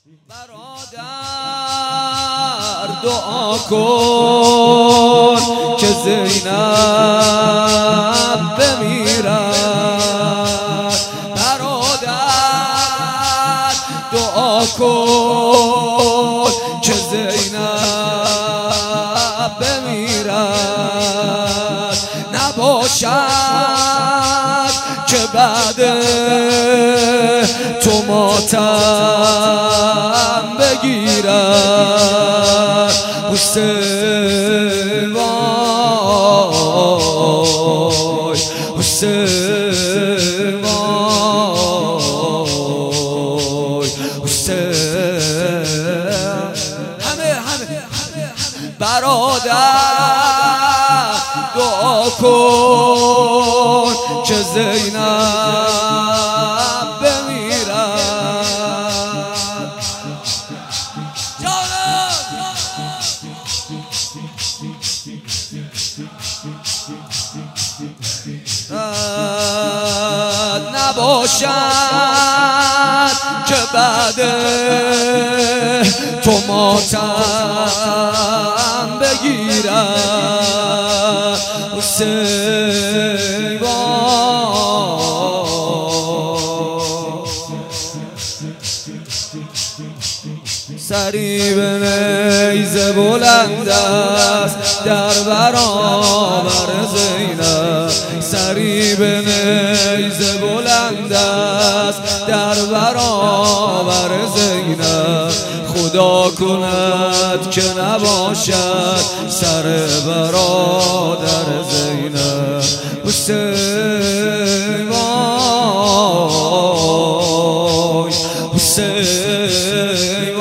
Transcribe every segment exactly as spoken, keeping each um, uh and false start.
برادر دعا کن که زینب بمیرد. برادر دعا کن که زینب بمیرد. نباشد که بعد تو ماتم بگیرد. حسین وای، حسین وای، حسین. همه همه برادر دعا کن که زینب بمیرد. نباشد که بعد تو ماتم بگیرد. حسین سری به نیزه بلند است در برابر زینب. سری به نیزه بلند است در برابر زینب. خدا کند که نباشد سر برادر زینب. حسین وای، حسین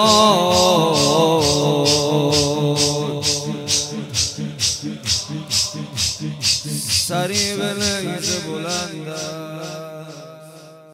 وای. سری به نیزه بلند است